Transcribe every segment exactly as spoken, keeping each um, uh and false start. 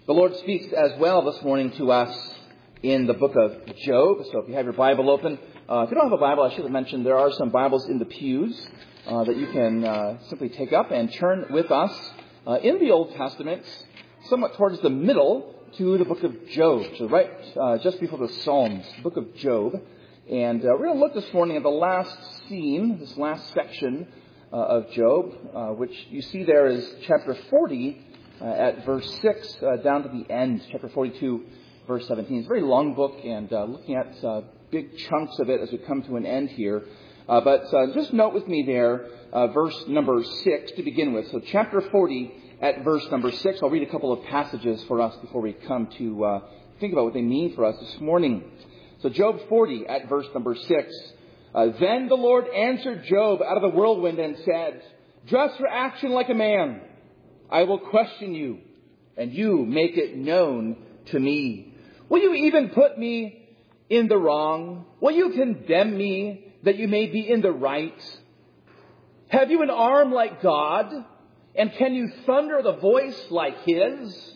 The Lord speaks as well this morning to us in the book of Job. So if you have your Bible open, uh, if you don't have a Bible, I should have mentioned there are some Bibles in the pews uh, that you can uh, simply take up and turn with us uh, in the Old Testament, somewhat towards the middle to the book of Job. So right uh, just before the Psalms, book of Job. And uh, we're going to look this morning at the last scene, this last section uh, of Job, uh, which you see there is chapter forty. Uh, at verse six uh, down to the end, chapter forty-two, verse seventeen. It's a very long book, and uh, looking at uh, big chunks of it as we come to an end here. Uh, but uh, just note with me there, uh, verse number six to begin with. So chapter forty at verse number six. I'll read a couple of passages for us before we come to uh, think about what they mean for us this morning. So Job forty at verse number six. Uh, then the Lord answered Job out of the whirlwind and said, "Dress for action like a man. I will question you, and you make it known to me. Will you even put me in the wrong? Will you condemn me that you may be in the right? Have you an arm like God? And can you thunder the voice like His?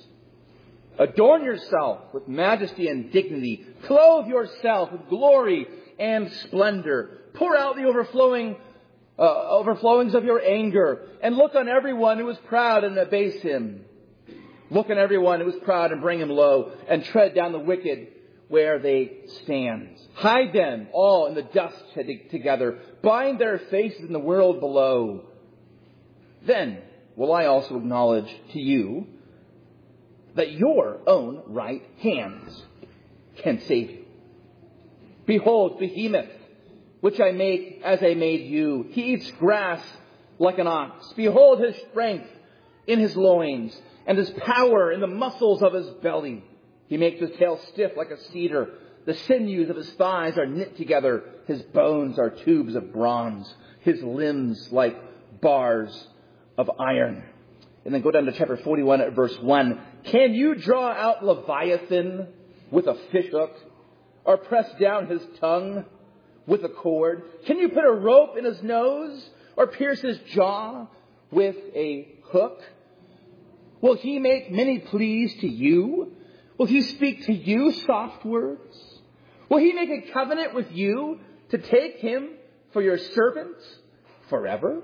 Adorn yourself with majesty and dignity. Clothe yourself with glory and splendor. Pour out the overflowing Uh, overflowings of your anger, and look on everyone who is proud and abase him. Look on everyone who is proud and bring him low, and tread down the wicked where they stand. Hide them all in the dust together. Bind their faces in the world below. Then will I also acknowledge to you that your own right hands can save you. Behold, Behemoth, which I make as I made you. He eats grass like an ox. Behold his strength in his loins, and his power in the muscles of his belly. He makes his tail stiff like a cedar. The sinews of his thighs are knit together. His bones are tubes of bronze. His limbs like bars of iron. And then go down to chapter forty-one at verse one. Can you draw out Leviathan with a fishhook, or press down his tongue with a cord? Can you put a rope in his nose, or pierce his jaw with a hook? Will he make many pleas to you? Will he speak to you soft words? Will he make a covenant with you to take him for your servant forever?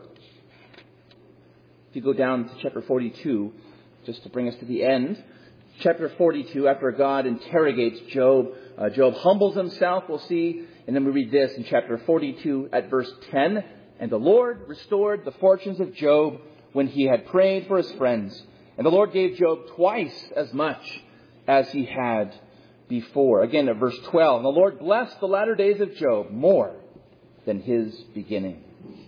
If you go down to chapter forty-two, just to bring us to the end, chapter forty-two, after God interrogates Job, uh, Job humbles himself, we'll see. And then we read this in chapter forty-two at verse ten. And the Lord restored the fortunes of Job when he had prayed for his friends. And the Lord gave Job twice as much as he had before. Again at verse twelve. And the Lord blessed the latter days of Job more than his beginning.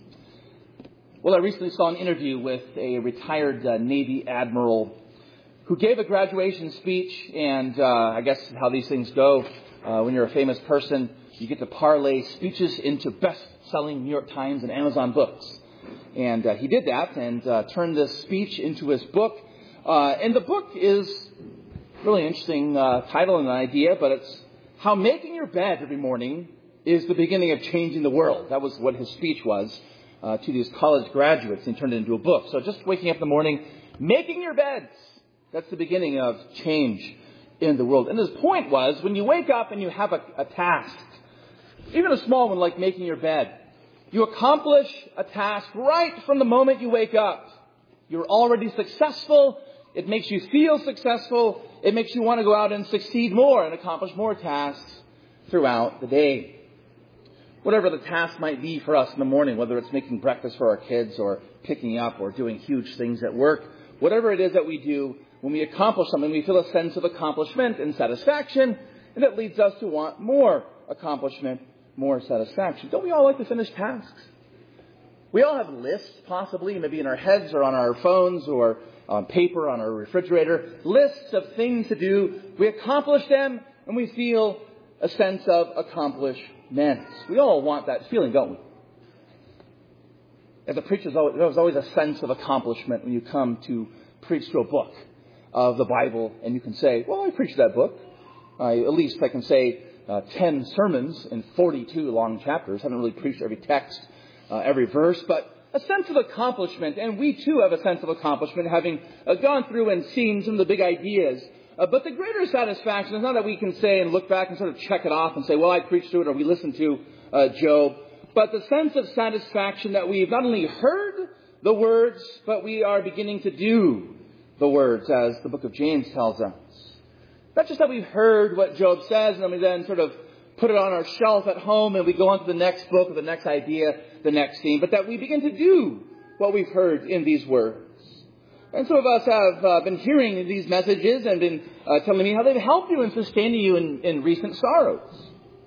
Well, I recently saw an interview with a retired uh, Navy admiral who gave a graduation speech. And uh, I guess how these things go uh, when you're a famous person. You get to parlay speeches into best-selling New York Times and Amazon books. And uh, he did that and uh, turned this speech into his book. Uh, and the book is really interesting uh, title and an idea, but it's How Making Your Bed Every Morning is the Beginning of Changing the World. That was what his speech was uh, to these college graduates, and turned it into a book. So just waking up in the morning, making your beds, that's the beginning of change in the world. And his point was, when you wake up and you have a, a task, even a small one like making your bed, you accomplish a task right from the moment you wake up. You're already successful. It makes you feel successful. It makes you want to go out and succeed more and accomplish more tasks throughout the day. Whatever the task might be for us in the morning, whether it's making breakfast for our kids or picking up or doing huge things at work, whatever it is that we do, when we accomplish something, we feel a sense of accomplishment and satisfaction, and it leads us to want more accomplishment, more satisfaction. Don't we all like to finish tasks? We all have lists, possibly, maybe in our heads or on our phones or on paper on our refrigerator. Lists of things to do. We accomplish them and we feel a sense of accomplishment. We all want that feeling, don't we? As a preacher, there's always a sense of accomplishment when you come to preach to a book of the Bible, and you can say, well, I preached that book. I, at least I can say uh, ten sermons in forty-two long chapters. I haven't really preached every text, uh, every verse, but a sense of accomplishment. And we too have a sense of accomplishment, having uh, gone through and seen some of the big ideas Uh, but the greater satisfaction is not that we can say and look back and sort of check it off and say, well, I preached through it or we listened to uh, Job. But the sense of satisfaction that we've not only heard the words, but we are beginning to do the words, as the book of James tells us. Not just that we've heard what Job says and then we then sort of put it on our shelf at home and we go on to the next book or the next idea, the next theme, but that we begin to do what we've heard in these words. And some of us have uh, been hearing these messages and been uh, telling me how they've helped you and sustaining you in, in recent sorrows.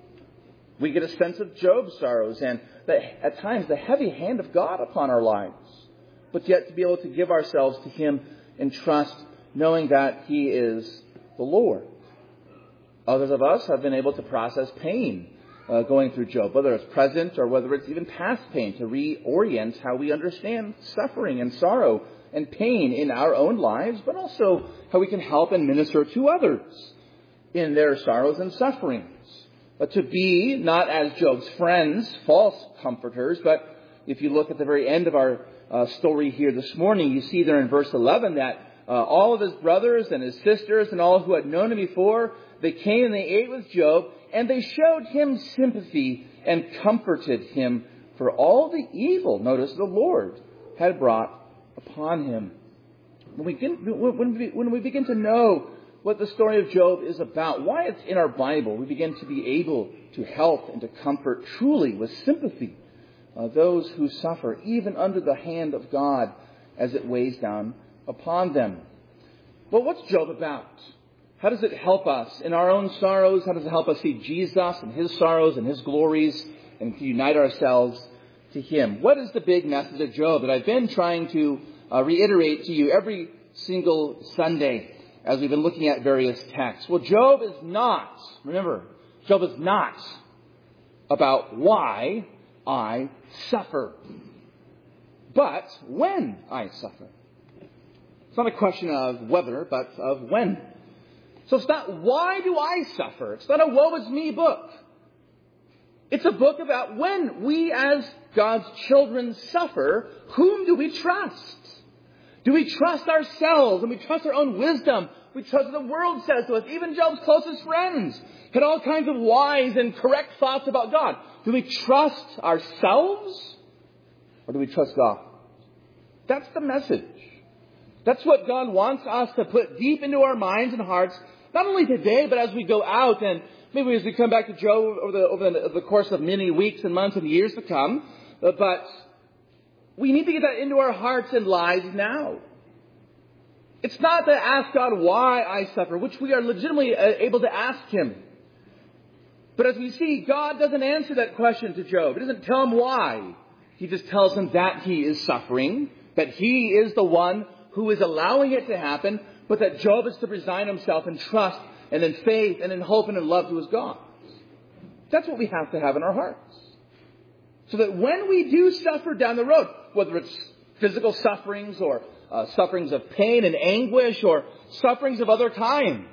We get a sense of Job's sorrows and the, at times the heavy hand of God upon our lives, but yet to be able to give ourselves to Him in trust, knowing that He is the Lord. Others of us have been able to process pain uh, going through Job, whether it's present or whether it's even past pain, to reorient how we understand suffering and sorrow and pain in our own lives, but also how we can help and minister to others in their sorrows and sufferings. But to be not as Job's friends, false comforters, but if you look at the very end of our uh, story here this morning, you see there in verse eleven that uh, all of his brothers and his sisters and all who had known him before, they came and they ate with Job, and they showed him sympathy and comforted him for all the evil, notice, the Lord had brought upon him. When we, begin, when, we, when we begin to know what the story of Job is about, why it's in our Bible, we begin to be able to help and to comfort truly with sympathy uh, those who suffer, even under the hand of God as it weighs down upon them. Well, what's Job about? How does it help us in our own sorrows? How does it help us see Jesus and His sorrows and His glories and to unite ourselves to Him? What is the big message of Job that I've been trying to uh, reiterate to you every single Sunday as we've been looking at various texts? Well, Job is not, remember, Job is not about why I suffer, but when I suffer. It's not a question of whether, but of when. So it's not why do I suffer. It's not a woe is me book. It's a book about when we as God's children suffer, whom do we trust? Do we trust ourselves and we trust our own wisdom? We trust what the world says to us. Even Job's closest friends had all kinds of wise and correct thoughts about God. Do we trust ourselves or do we trust God? That's the message. That's what God wants us to put deep into our minds and hearts, not only today, but as we go out and maybe as we come back to Job over the, over the, the course of many weeks and months and years to come. But we need to get that into our hearts and lives now. It's not to ask God why I suffer, which we are legitimately able to ask Him. But as we see, God doesn't answer that question to Job. He doesn't tell him why. He just tells him that he is suffering, that he is the one who is allowing it to happen, but that Job is to resign himself in trust and in faith and in hope and in love to his God. That's what we have to have in our hearts. So that when we do suffer down the road, whether it's physical sufferings or uh, sufferings of pain and anguish or sufferings of other kinds,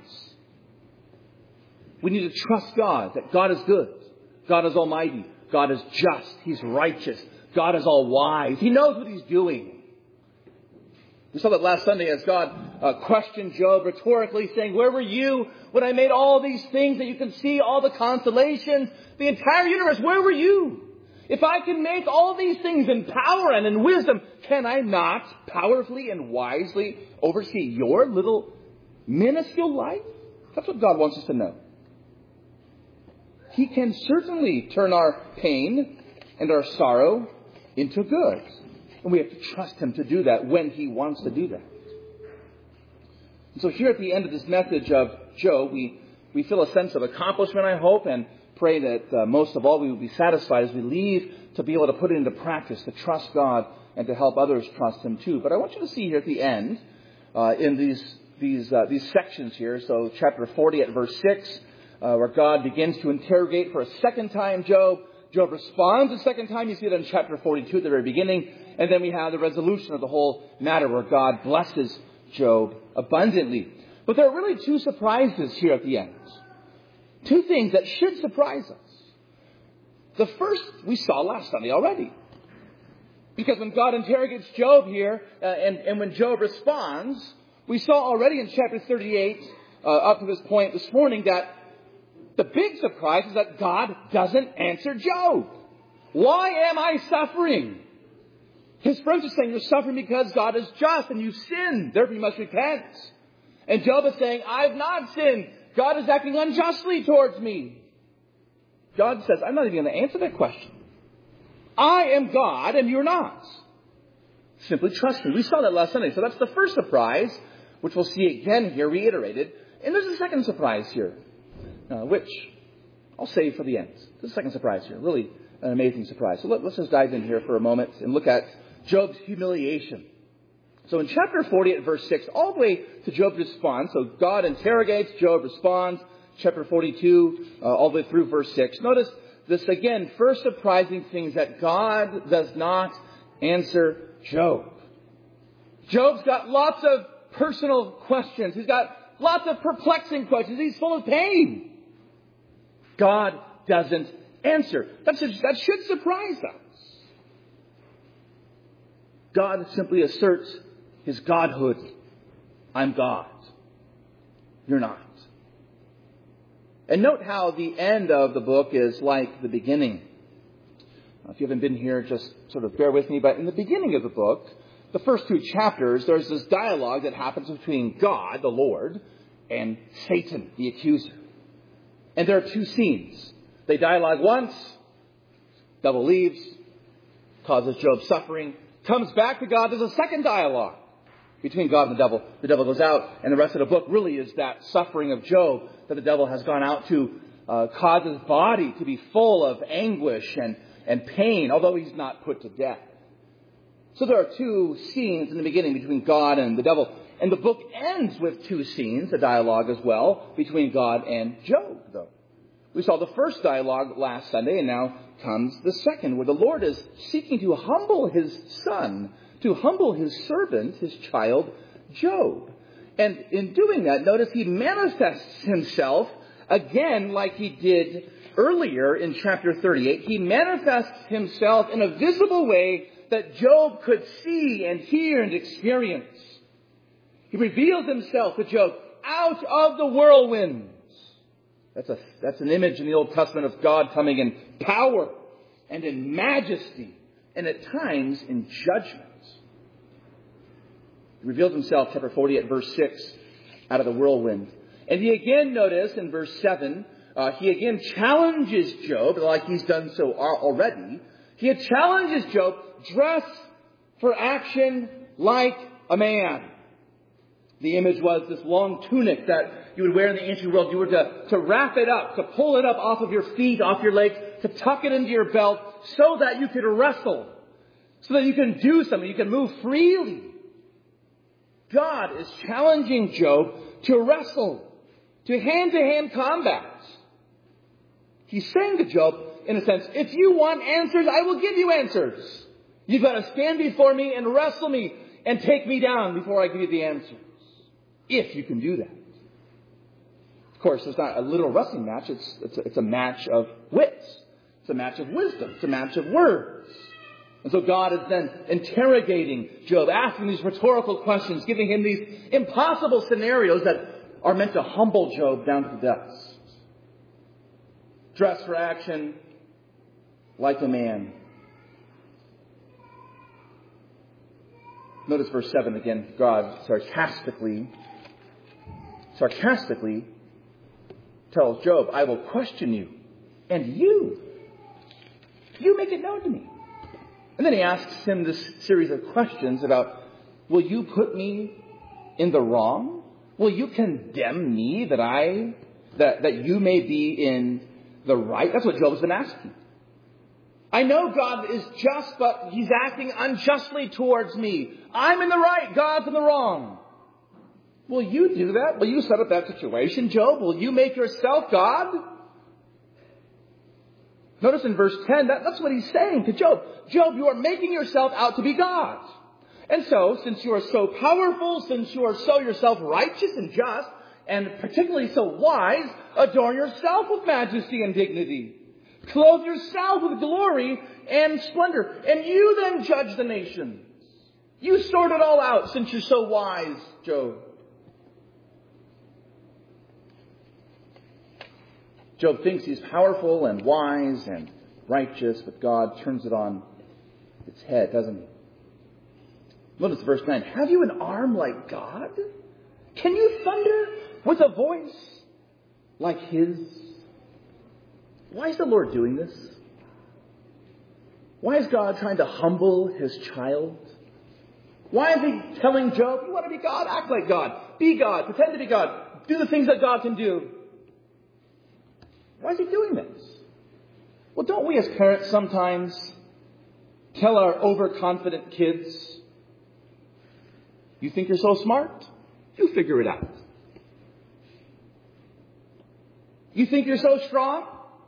we need to trust God, that God is good. God is almighty. God is just. He's righteous. God is all wise. He knows what He's doing. We saw that last Sunday as God uh, questioned Job rhetorically, saying, where were you when I made all these things that you can see, all the constellations, the entire universe? Where were you? If I can make all these things in power and in wisdom, can I not powerfully and wisely oversee your little minuscule life? That's what God wants us to know. He can certainly turn our pain and our sorrow into good. And we have to trust Him to do that when He wants to do that. And so here at the end of this message of Job, we, we feel a sense of accomplishment, I hope, and pray that uh, most of all we will be satisfied as we leave to be able to put it into practice, to trust God and to help others trust Him too. But I want you to see here at the end, uh, in these these uh, these sections here, so chapter forty at verse six, uh, where God begins to interrogate for a second time Job. Job responds a second time. You see it in chapter forty-two at the very beginning. And then we have the resolution of the whole matter where God blesses Job abundantly. But there are really two surprises here at the end. Two things that should surprise us. The first we saw last Sunday already. Because when God interrogates Job here, uh, and, and when Job responds, we saw already in chapter thirty-eight uh, up to this point this morning that the big surprise is that God doesn't answer Job. Why am I suffering? His friends are saying you're suffering because God is just and you sinned. Therefore you must repent. And Job is saying, I've not sinned. God is acting unjustly towards me. God says, I'm not even going to answer that question. I am God and you're not. Simply trust me. We saw that last Sunday. So that's the first surprise, which we'll see again here reiterated. And there's a second surprise here, uh, which I'll save for the end. There's a second surprise here. Really an amazing surprise. So let, let's just dive in here for a moment and look at Job's humiliation. So in chapter forty at verse six, all the way to Job's response. So God interrogates, Job responds. Chapter forty-two, uh, all the way through verse six. Notice this again, first surprising thing is that God does not answer Job. Job's got lots of personal questions. He's got lots of perplexing questions. He's full of pain. God doesn't answer. That should, that should surprise us. God simply asserts His godhood. I'm God. You're not. And note how the end of the book is like the beginning. If you haven't been here, just sort of bear with me. But in the beginning of the book, the first two chapters, there's this dialogue that happens between God, the Lord, and Satan, the accuser. And there are two scenes. They dialogue once, devil leaves, causes Job suffering, comes back to God. There's a second dialogue between God and the devil. The devil goes out, and the rest of the book really is that suffering of Job that the devil has gone out to uh, cause his body to be full of anguish and, and pain, although he's not put to death. So there are two scenes in the beginning between God and the devil. And the book ends with two scenes, a dialogue as well, between God and Job, though. We saw the first dialogue last Sunday, and now comes the second, where the Lord is seeking to humble His son, to humble His servant, His child, Job. And in doing that, notice He manifests Himself again like He did earlier in chapter thirty-eight. He manifests Himself in a visible way that Job could see and hear and experience. He reveals Himself to Job out of the whirlwinds. That's a, that's an image in the Old Testament of God coming in power and in majesty and at times in judgment. He reveals Himself, chapter forty-eight, verse six, out of the whirlwind. And He again, notice in verse seven, uh, He again challenges Job, like He's done so already. He challenges Job, dress for action like a man. The image was this long tunic that you would wear in the ancient world. You were to, to wrap it up, to pull it up off of your feet, off your legs, to tuck it into your belt so that you could wrestle, so that you can do something, you can move freely. God is challenging Job to wrestle, to hand-to-hand combat. He's saying to Job, in a sense, if you want answers, I will give you answers. You've got to stand before me and wrestle me and take me down before I give you the answers. If you can do that. Of course, it's not a literal wrestling match. It's, it's, a, it's a match of wits. It's a match of wisdom. It's a match of words. And so God is then interrogating Job, asking these rhetorical questions, giving him these impossible scenarios that are meant to humble Job down to the depths. Dress for action like a man. Notice verse seven again. God sarcastically, sarcastically tells Job, I will question you, and you, you make it known to me. And then he asks him this series of questions about, will you put me in the wrong? Will you condemn me that I, that, that you may be in the right? That's what Job's been asking. I know God is just, but He's acting unjustly towards me. I'm in the right, God's in the wrong. Will you do that? Will you set up that situation, Job? Will you make yourself God? Notice in verse ten, that, that's what he's saying to Job. Job, you are making yourself out to be God. And so, since you are so powerful, since you are so yourself righteous and just, and particularly so wise, adorn yourself with majesty and dignity. Clothe yourself with glory and splendor. And you then judge the nations. You sort it all out since you're so wise, Job. Job thinks he's powerful and wise and righteous, but God turns it on its head, doesn't he? Notice verse nine. Have you an arm like God? Can you thunder with a voice like his? Why is the Lord doing this? Why is God trying to humble his child? Why is he telling Job, you want to be God? Act like God. Be God. Pretend to be God. Do the things that God can do. Why is he doing this? Well, don't we as parents sometimes tell our overconfident kids, you think you're so smart? You figure it out. You think you're so strong?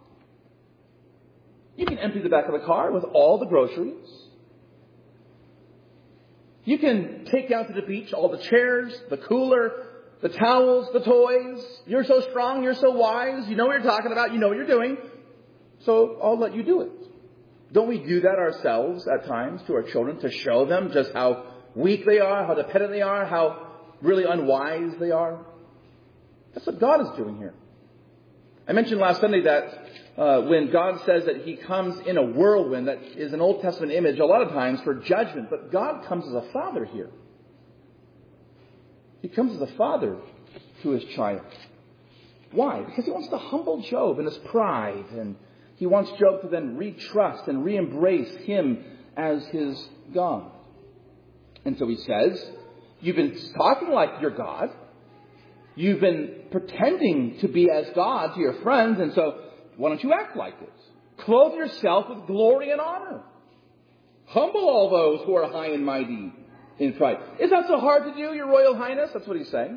You can empty the back of the car with all the groceries. You can take down to the beach all the chairs, the cooler, the towels, the toys. You're so strong, you're so wise, you know what you're talking about, you know what you're doing. So I'll let you do it. Don't we do that ourselves at times to our children to show them just how weak they are, how dependent they are, how really unwise they are? That's what God is doing here. I mentioned last Sunday that uh, when God says that he comes in a whirlwind, that is an Old Testament image a lot of times for judgment, but God comes as a father here. He comes as a father to his child. Why? Because he wants to humble Job in his pride, and he wants Job to then re-trust and re-embrace him as his God. And so he says, you've been talking like you're God. You've been pretending to be as God to your friends, and so why don't you act like this? Clothe yourself with glory and honor. Humble all those who are high and mighty in pride. Is that so hard to do, your royal highness? That's what he's saying.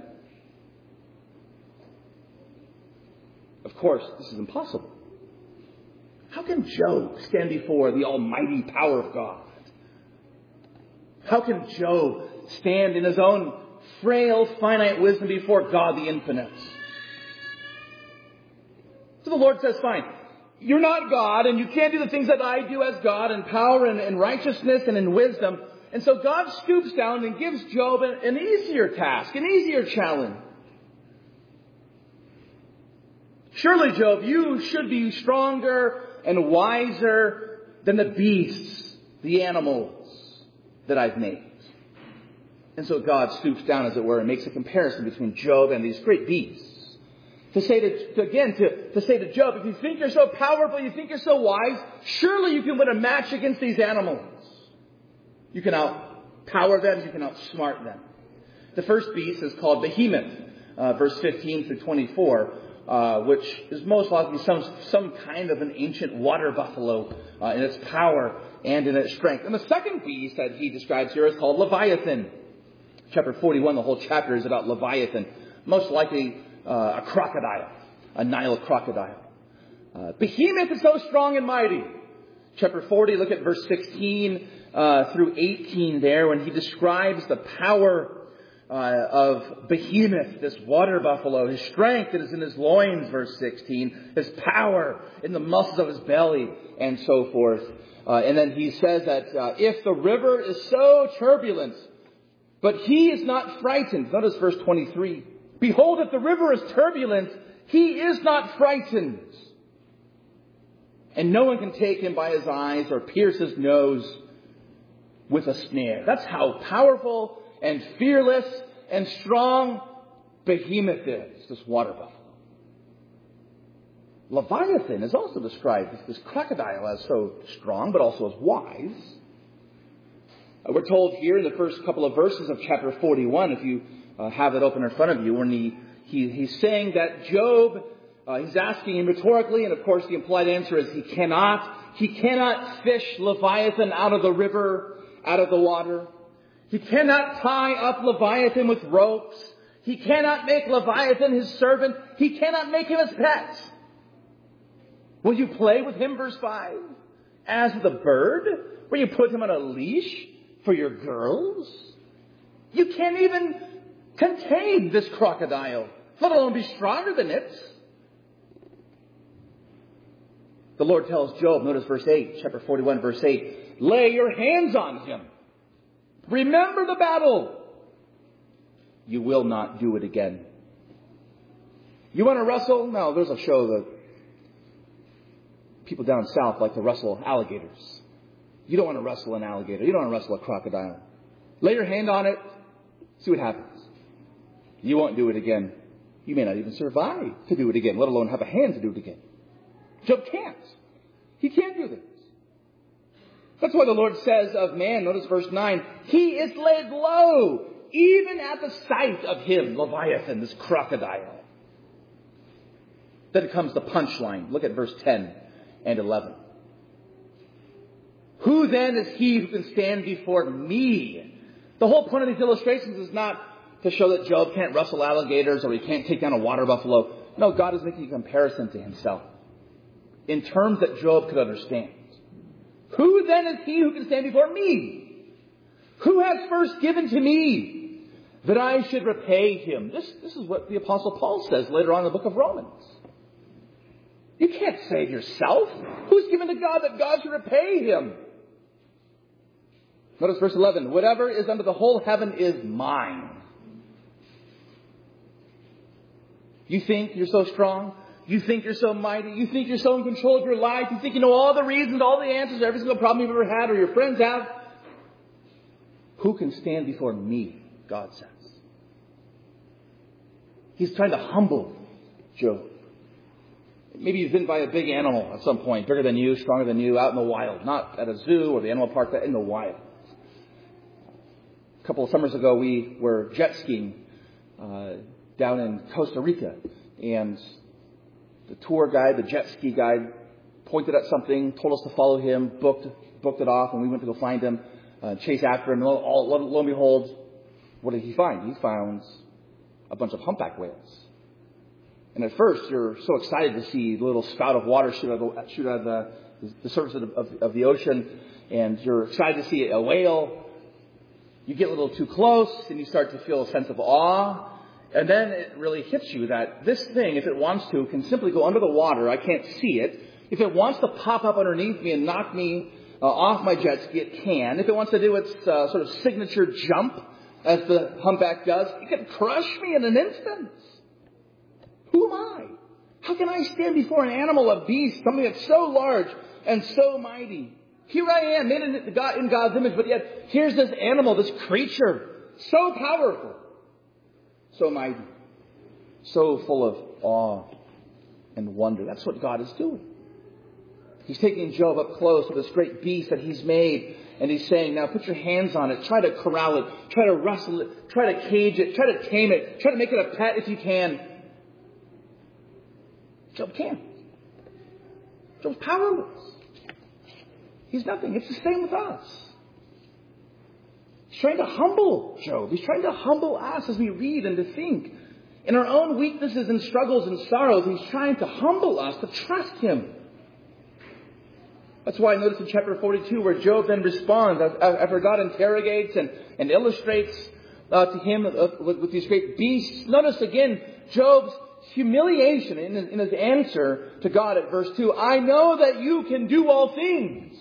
Of course, this is impossible. How can Job stand before the almighty power of God? How can Job stand in his own frail, finite wisdom before God the infinite? So the Lord says, fine, you're not God, and you can't do the things that I do as God in power and in righteousness and in wisdom. And so God stoops down and gives Job an, an easier task, an easier challenge. Surely, Job, you should be stronger and wiser than the beasts, the animals that I've made. And so God stoops down, as it were, and makes a comparison between Job and these great beasts. To say to, to again, to, to say to Job, if you think you're so powerful, you think you're so wise, surely you can win a match against these animals. You can outpower them, you can outsmart them. The first beast is called Behemoth, uh, verse fifteen through twenty-four, uh, which is most likely some, some kind of an ancient water buffalo uh, in its power and in its strength. And the second beast that he describes here is called Leviathan. Chapter forty-one, the whole chapter is about Leviathan. Most likely uh, a crocodile, a Nile crocodile. Uh, Behemoth is so strong and mighty. Chapter forty, look at verse sixteen uh, through eighteen there, when he describes the power uh, of Behemoth, this water buffalo, his strength that is in his loins, verse sixteen, his power in the muscles of his belly, and so forth. Uh, and then he says that uh, if the river is so turbulent, but he is not frightened. Notice verse twenty-three. Behold, if the river is turbulent, he is not frightened. And no one can take him by his eyes or pierce his nose with a snare. That's how powerful and fearless and strong Behemoth is, this water buffalo. Leviathan is also described as this crocodile as so strong, but also as wise. We're told here in the first couple of verses of chapter forty-one, if you uh, have it open in front of you, when he, he he's saying that Job, uh, he's asking him rhetorically, and of course the implied answer is he cannot. He cannot fish Leviathan out of the river, out of the water. He cannot tie up Leviathan with ropes. He cannot make Leviathan his servant. He cannot make him his pet. Will you play with him, verse five, as with a bird? Will you put him on a leash for your girls? You can't even contain this crocodile, let alone be stronger than it. The Lord tells Job, notice verse eight, chapter forty-one, verse eight, lay your hands on him. Remember the battle. You will not do it again. You want to wrestle? No, there's a show that People down south like to wrestle alligators. You don't want to wrestle an alligator. You don't want to wrestle a crocodile. Lay your hand on it. See what happens. You won't do it again. You may not even survive to do it again, let alone have a hand to do it again. Job can't. He can't do this. That's why the Lord says of man, notice verse nine, he is laid low, even at the sight of him, Leviathan, this crocodile. Then comes the punchline. Look at verse ten and eleven. Who then is he who can stand before me? The whole point of these illustrations is not to show that Job can't wrestle alligators or he can't take down a water buffalo. No, God is making a comparison to himself in terms that Job could understand. Who then is he who can stand before me? Who has first given to me that I should repay him? This, this is what the Apostle Paul says later on in the book of Romans. You can't save yourself. Who's given to God that God should repay him? Notice verse eleven. Whatever is under the whole heaven is mine. You think you're so strong? You think you're so mighty? You think you're so in control of your life? You think you know all the reasons, all the answers to every single problem you've ever had or your friends have? Who can stand before me? God says. He's trying to humble Job. Maybe you've been by a big animal at some point, bigger than you, stronger than you, out in the wild. Not at a zoo or the animal park, but in the wild. A couple of summers ago, we were jet skiing uh, down in Costa Rica. And the tour guide, the jet ski guide, pointed at something, told us to follow him, booked booked it off, and we went to go find him, uh, chase after him. Lo, lo, lo and behold, what did he find? He found a bunch of humpback whales. And at first, you're so excited to see the little spout of water shoot out of the, shoot out of the, the surface of the, of, of the ocean, and you're excited to see a whale. You get a little too close, and you start to feel a sense of awe. And then it really hits you that this thing, if it wants to, can simply go under the water. I can't see it. If it wants to pop up underneath me and knock me uh, off my jet ski, it can. If it wants to do its uh, sort of signature jump, as the humpback does, it can crush me in an instant. Who am I? How can I stand before an animal, a beast, something that's so large and so mighty? Here I am, made in God's image, but yet here's this animal, this creature, so powerful. So mighty, so full of awe and wonder. That's what God is doing. He's taking Job up close to this great beast that he's made, and he's saying, now put your hands on it, try to corral it, try to wrestle it, try to cage it, try to tame it, try to make it a pet if you can. Job can't. Job's powerless. He's nothing. It's the same with us. He's trying to humble Job. He's trying to humble us as we read and to think. In our own weaknesses and struggles and sorrows, he's trying to humble us to trust him. That's why I notice in chapter forty-two where Job then responds after God interrogates and, and illustrates uh, to him uh, with, with these great beasts. Notice again Job's humiliation in his, in his answer to God at verse two. I know that you can do all things,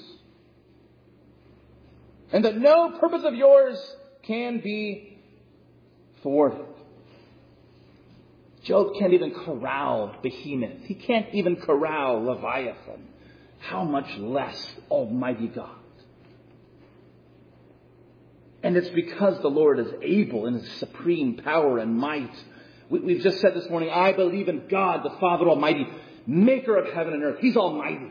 and that no purpose of yours can be thwarted. Job can't even corral Behemoth. He can't even corral Leviathan. How much less Almighty God? And it's because the Lord is able in His supreme power and might. We, we've just said this morning, I believe in God, the Father Almighty, maker of heaven and earth. He's almighty.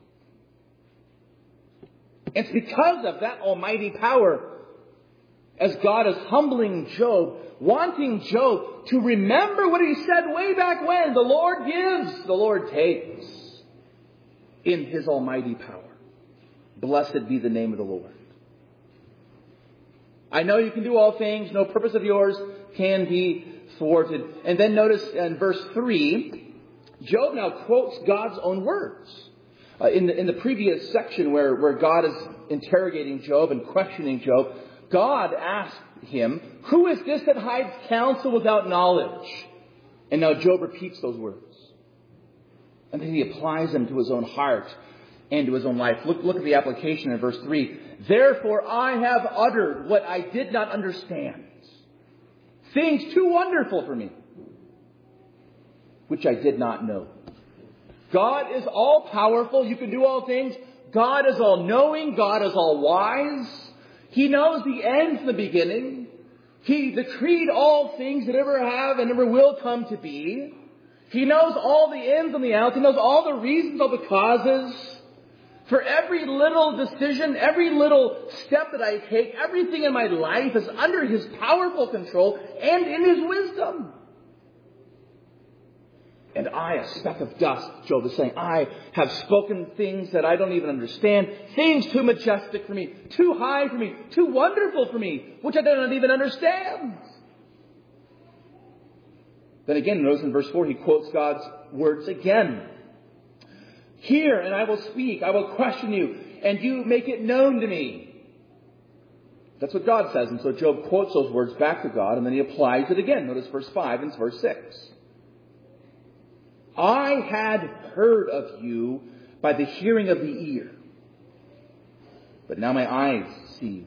It's because of that almighty power, as God is humbling Job, wanting Job to remember what he said way back when. The Lord gives, the Lord takes, in His almighty power. Blessed be the name of the Lord. I know you can do all things. No purpose of yours can be thwarted. And then notice in verse three, Job now quotes God's own words. Uh, in, the, in the previous section where, where God is interrogating Job and questioning Job, God asked him, who is this that hides counsel without knowledge? And now Job repeats those words. And then he applies them to his own heart and to his own life. Look, look at the application in verse three. Therefore I have uttered what I did not understand, things too wonderful for me, which I did not know. God is all powerful. You can do all things. God is all knowing. God is all wise. He knows the end from the beginning. He decreed all things that ever have and ever will come to be. He knows all the ins and the outs. He knows all the reasons, all the causes. For every little decision, every little step that I take, everything in my life is under His powerful control and in His wisdom. And I, a speck of dust, Job is saying, I have spoken things that I don't even understand. Things too majestic for me, too high for me, too wonderful for me, which I don't even understand. Then again, notice in verse four, he quotes God's words again. Hear, and I will speak. I will question you, and you make it known to me. That's what God says. And so Job quotes those words back to God, and then he applies it again. Notice verse five and verse six. I had heard of you by the hearing of the ear, but now my eyes see you.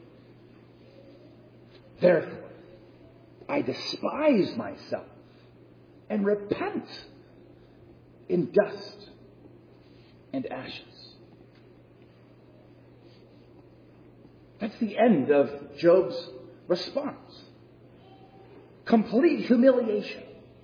Therefore, I despise myself and repent in dust and ashes. That's the end of Job's response. Complete humiliation.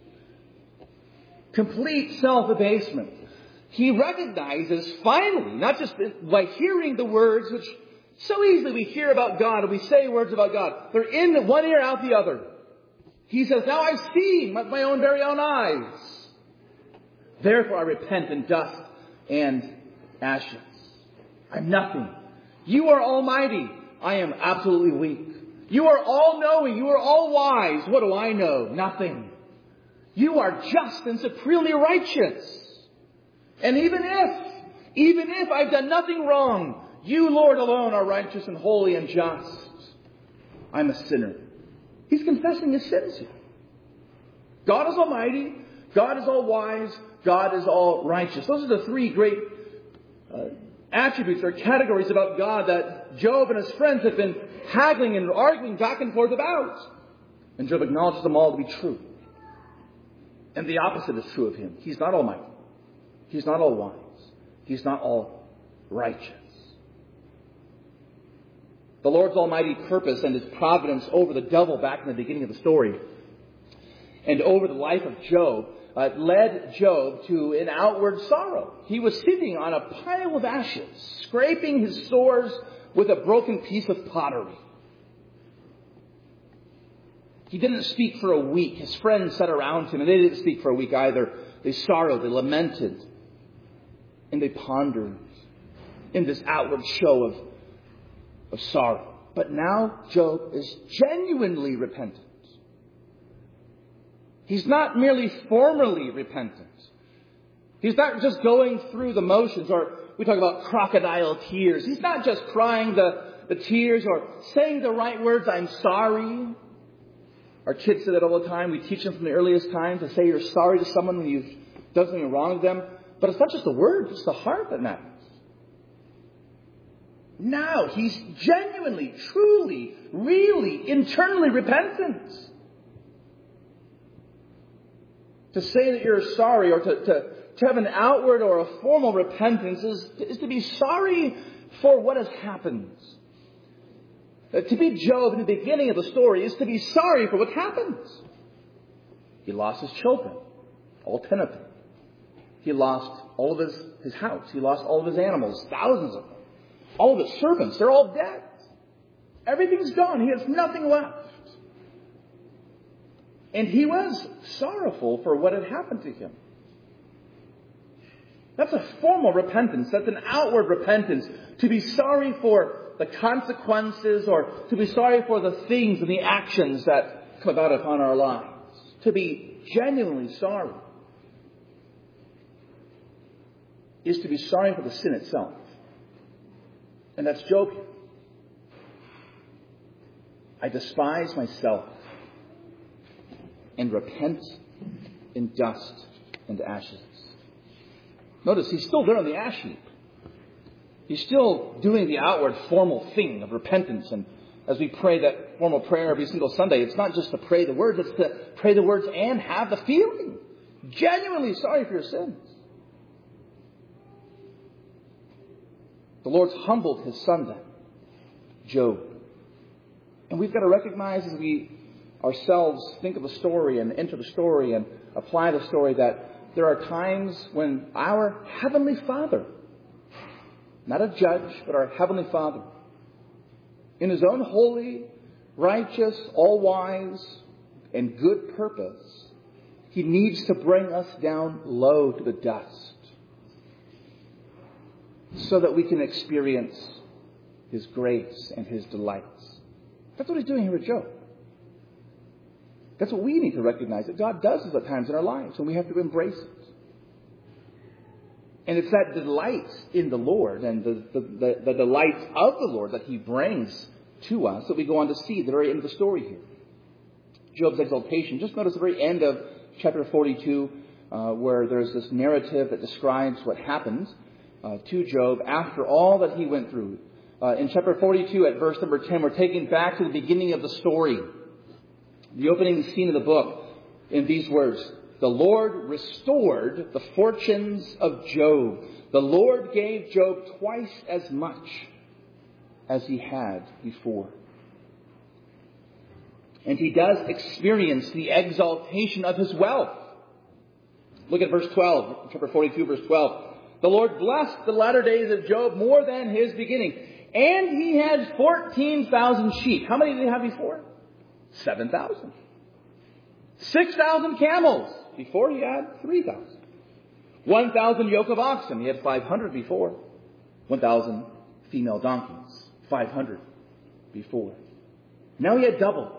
Complete self-abasement. He recognizes finally, not just by hearing the words, which so easily we hear about God and we say words about God. They're in one ear, out the other. He says, now I see with my own very own eyes. Therefore I repent in dust and ashes. I'm nothing. You are almighty. I am absolutely weak. You are all-knowing. You are all-wise. What do I know? Nothing. You are just and supremely righteous. And even if, even if I've done nothing wrong, you, Lord, alone are righteous and holy and just. I'm a sinner. He's confessing his sins here. God is almighty. God is all wise. God is all righteous. Those are the three great uh, attributes or categories about God that Job and his friends have been haggling and arguing back and forth about. And Job acknowledges them all to be true. And the opposite is true of him. He's not almighty. He's not all wise. He's not all righteous. The Lord's almighty purpose and his providence over the devil back in the beginning of the story and over the life of Job uh, led Job to an outward sorrow. He was sitting on a pile of ashes, scraping his sores with a broken piece of pottery. He didn't speak for a week. His friends sat around him, and they didn't speak for a week either. They sorrowed, they lamented, and they pondered in this outward show of, of sorrow. But now Job is genuinely repentant. He's not merely formally repentant. He's not just going through the motions, or we talk about crocodile tears. He's not just crying the, the tears or saying the right words, I'm sorry. Our kids say that all the time. We teach them from the earliest time to say you're sorry to someone when you've done something wrong with them. But it's not just the word, it's the heart that matters. Now, he's genuinely, truly, really, internally repentant. To say that you're sorry or to, to, to have an outward or a formal repentance is, is to be sorry for what has happened. To be Job in the beginning of the story is to be sorry for what happened. He lost his children, all ten of them. He lost all of his, his house. He lost all of his animals, thousands of them. All of his servants, they're all dead. Everything's gone. He has nothing left. And he was sorrowful for what had happened to him. That's a formal repentance. That's an outward repentance. To be sorry for the consequences or to be sorry for the things and the actions that come about upon our lives. To be genuinely sorry is to be sorry for the sin itself. And that's Job here. I despise myself and repent in dust and ashes. Notice he's still there on the ash heap. He's still doing the outward formal thing of repentance. And as we pray that formal prayer every single Sunday, it's not just to pray the words, it's to pray the words and have the feeling. Genuinely sorry for your sins. The Lord's humbled his son then, Job. And we've got to recognize as we ourselves think of the story and enter the story and apply the story that there are times when our Heavenly Father, not a judge, but our Heavenly Father, in his own holy, righteous, all-wise, and good purpose, he needs to bring us down low to the dust so that we can experience his grace and his delights. That's what he's doing here with Job. That's what we need to recognize, that God does this at times in our lives, and we have to embrace it. And it's that delight in the Lord and the, the, the, the delight of the Lord that he brings to us that we go on to see at the very end of the story here. Job's exaltation. Just notice the very end of chapter forty-two, uh, where there's this narrative that describes what happened uh, to Job after all that he went through. Uh, in chapter forty-two, at verse number ten, we're taken back to the beginning of the story. The opening scene of the book in these words. The Lord restored the fortunes of Job. The Lord gave Job twice as much as he had before. And he does experience the exaltation of his wealth. Look at verse twelve, chapter forty-two, verse twelve. The Lord blessed the latter days of Job more than his beginning. And he had fourteen thousand sheep. How many did he have before? seven thousand. six thousand camels. Before he had three thousand. one thousand yoke of oxen. He had five hundred before. one thousand female donkeys. five hundred before. Now he had double.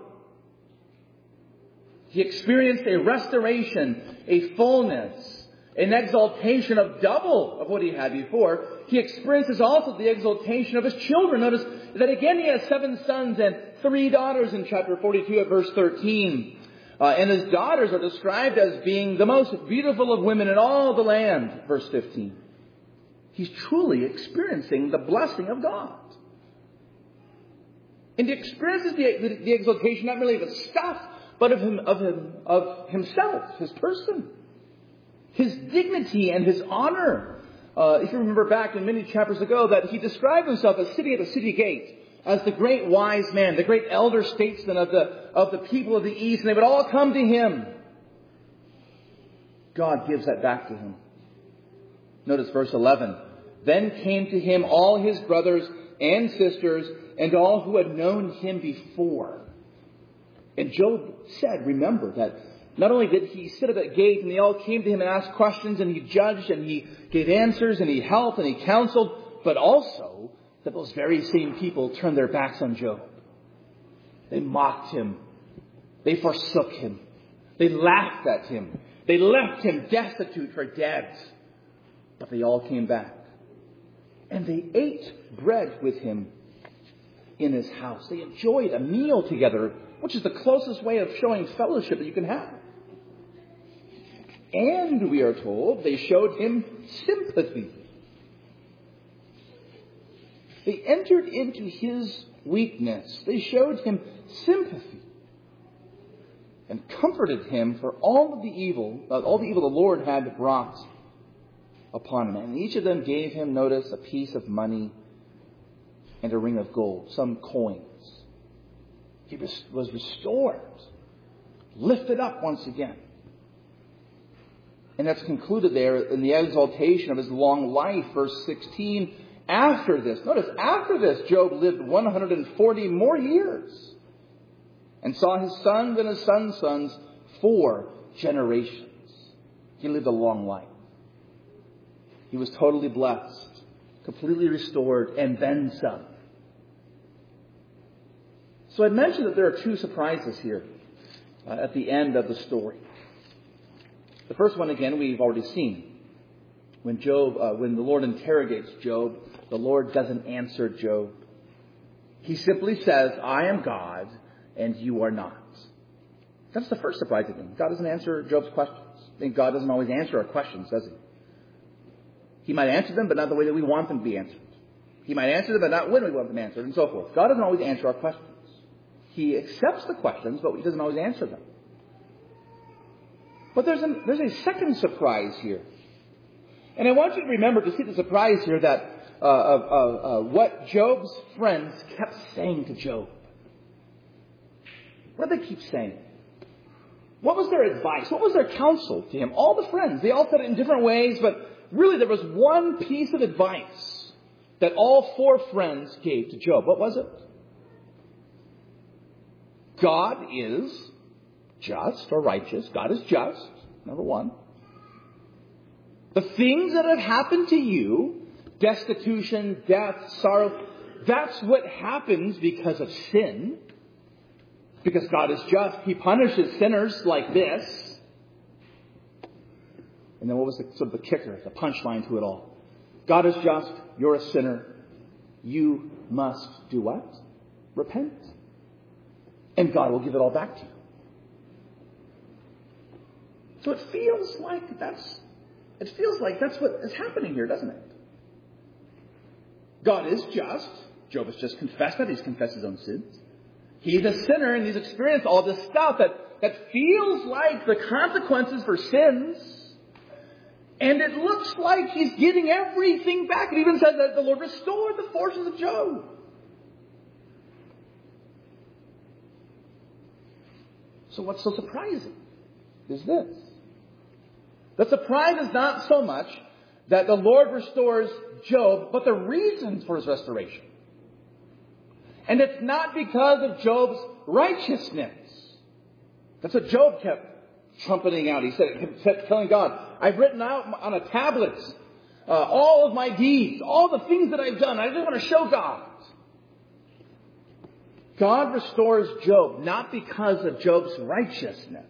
He experienced a restoration, a fullness, an exaltation of double of what he had before. He experiences also the exaltation of his children. Notice that again he has seven sons and three daughters in chapter forty-two at verse thirteen. Uh, and his daughters are described as being the most beautiful of women in all the land, verse fifteen. He's truly experiencing the blessing of God. And he experiences the, the, the exaltation not merely of his stuff, but of him, of him, of himself, his person, his dignity and his honor. Uh, if you remember back in many chapters ago that he described himself as sitting at the city gate, as the great wise man, the great elder statesman of the, of the people of the East, and they would all come to him. God gives that back to him. Notice verse eleven. Then came to him all his brothers and sisters and all who had known him before. And Job said, remember, that not only did he sit at that gate and they all came to him and asked questions and he judged and he gave answers and he helped and he counseled, but also that those very same people turned their backs on Job. They mocked him. They forsook him. They laughed at him. They left him destitute for dead. But they all came back. And they ate bread with him in his house. They enjoyed a meal together, which is the closest way of showing fellowship that you can have. And we are told they showed him sympathy. They entered into his weakness. They showed him sympathy and comforted him for all of the evil, uh, all the evil the Lord had brought upon him. And each of them gave him, notice, a piece of money and a ring of gold, some coins. He was restored, lifted up once again. And that's concluded there in the exaltation of his long life, verse sixteen. After this, notice, after this, Job lived one hundred forty more years and saw his sons and his sons' sons four generations. He lived a long life. He was totally blessed, completely restored, and then some. So I mentioned that there are two surprises here uh, at the end of the story. The first one, again, we've already seen. When Job, uh, when the Lord interrogates Job, the Lord doesn't answer Job. He simply says, I am God and you are not. That's the first surprising thing. God doesn't answer Job's questions. I think God doesn't always answer our questions, does he? He might answer them, but not the way that we want them to be answered. He might answer them, but not when we want them answered, and so forth. God doesn't always answer our questions. He accepts the questions, but he doesn't always answer them. But there's a, there's a second surprise here. And I want you to remember to see the surprise here that uh, of uh, uh, what Job's friends kept saying to Job. What did they keep saying? What was their advice? What was their counsel to him? All the friends, they all said it in different ways, but really there was one piece of advice that all four friends gave to Job. What was it? God is just or righteous. God is just, number one. The things that have happened to you, destitution, death, sorrow, that's what happens because of sin. Because God is just. He punishes sinners like this. And then what was the, sort of the kicker, the punchline to it all? God is just. You're a sinner. You must do what? Repent. And God will give it all back to you. So it feels like that's, it feels like that's what is happening here, doesn't it? God is just. Job has just confessed that. He's confessed his own sins. He's a sinner and he's experienced all this stuff that, that feels like the consequences for sins. And it looks like he's getting everything back. It even says that the Lord restored the fortunes of Job. So what's so surprising is this. The surprise is not so much that the Lord restores Job, but the reasons for his restoration. And it's not because of Job's righteousness. That's what Job kept trumpeting out. He said, kept telling God, I've written out on a tablet uh, all of my deeds, all the things that I've done. I just want to show God. God restores Job not because of Job's righteousness.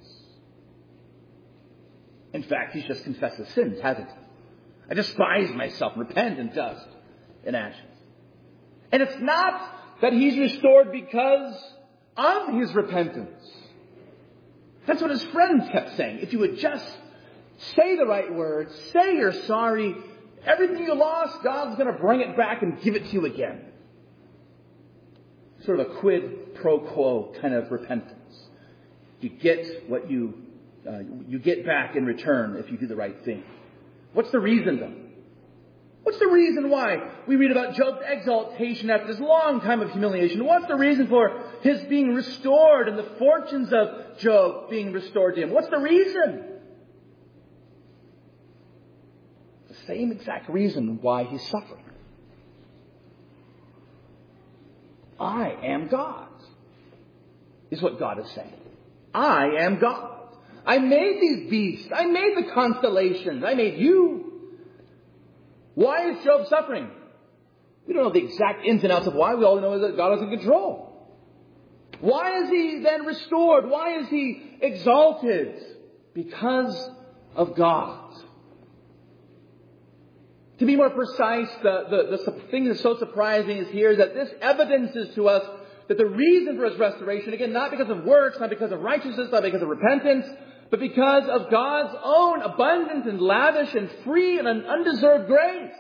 In fact, he's just confessed his sins, hasn't he? I despise myself, repent in dust and ashes. And it's not that he's restored because of his repentance. That's what his friends kept saying. If you would just say the right words, say you're sorry, everything you lost, God's going to bring it back and give it to you again. Sort of a quid pro quo kind of repentance. You get what you uh, you get back in return if you do the right thing. What's the reason though? What's the reason why we read about Job's exaltation after this long time of humiliation? What's the reason for his being restored and the fortunes of Job being restored to him? What's the reason? The same exact reason why he's suffering. I am God, is what God is saying. I am God. I made these beasts. I made the constellations. I made you. Why is Job suffering? We don't know the exact ins and outs of why. We all know that God is in control. Why is he then restored? Why is he exalted? Because of God. To be more precise, the, the, the thing that's so surprising is here that this evidences to us that the reason for his restoration, again, not because of works, not because of righteousness, not because of repentance, but because of God's own abundant and lavish and free and undeserved grace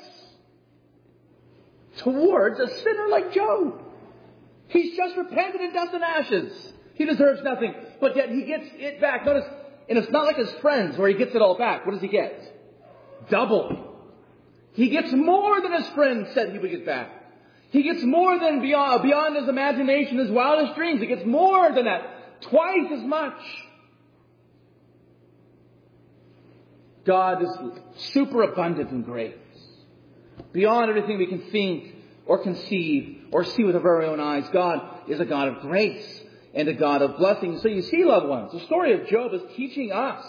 towards a sinner like Job. He's just repented in dust and ashes. He deserves nothing, but yet he gets it back. Notice, and it's not like his friends where he gets it all back. What does he get? Double. He gets more than his friends said he would get back. He gets more than beyond, beyond his imagination, his wildest dreams. He gets more than that. Twice as much. God is super abundant in grace. Beyond everything we can think or conceive or see with our very own eyes, God is a God of grace and a God of blessing. So you see, loved ones, the story of Job is teaching us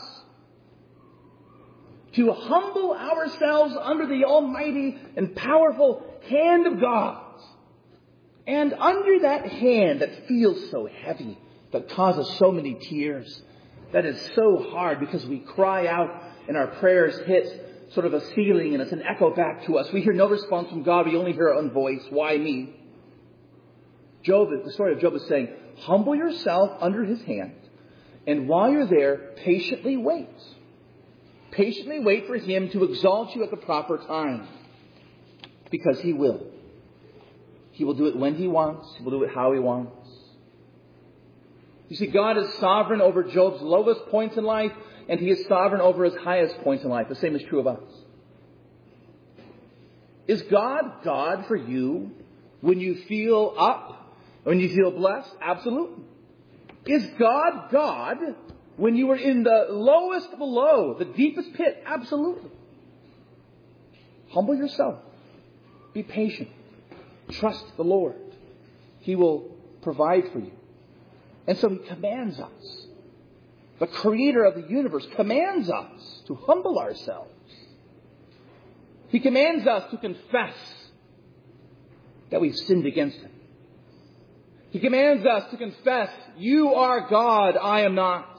to humble ourselves under the almighty and powerful hand of God. And under that hand that feels so heavy, that causes so many tears, that is so hard because we cry out and our prayers hit sort of a ceiling and it's an echo back to us. We hear no response from God. We only hear our own voice. Why me? Job, the story of Job is saying, humble yourself under his hand. And while you're there, patiently wait. Patiently wait for him to exalt you at the proper time. Because he will. He will do it when he wants. He will do it how he wants. You see, God is sovereign over Job's lowest points in life, and he is sovereign over his highest points in life. The same is true of us. Is God God for you when you feel up, when you feel blessed? Absolutely. Is God God when you are in the lowest below, the deepest pit? Absolutely. Humble yourself. Be patient. Trust the Lord. He will provide for you. And so He commands us. The Creator of the universe commands us to humble ourselves. He commands us to confess that we've sinned against Him. He commands us to confess, you are God, I am not.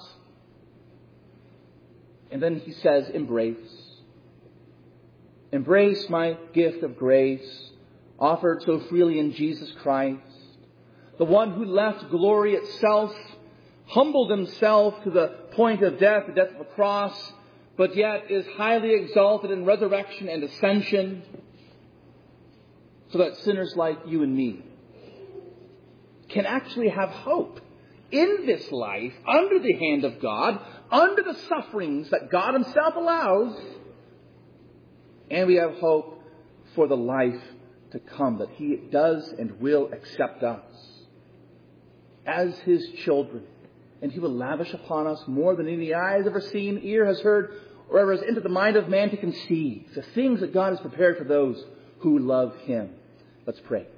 And then He says, embrace. Embrace my gift of grace, offered so freely in Jesus Christ. The one who left glory itself, humbled Himself to the point of death, the death of a cross, but yet is highly exalted in resurrection and ascension, so that sinners like you and me can actually have hope in this life, under the hand of God, under the sufferings that God Himself allows. And we have hope for the life to come, that He does and will accept us as His children. And He will lavish upon us more than any eye has ever seen, ear has heard, or ever has entered the mind of man to conceive. The things that God has prepared for those who love Him. Let's pray.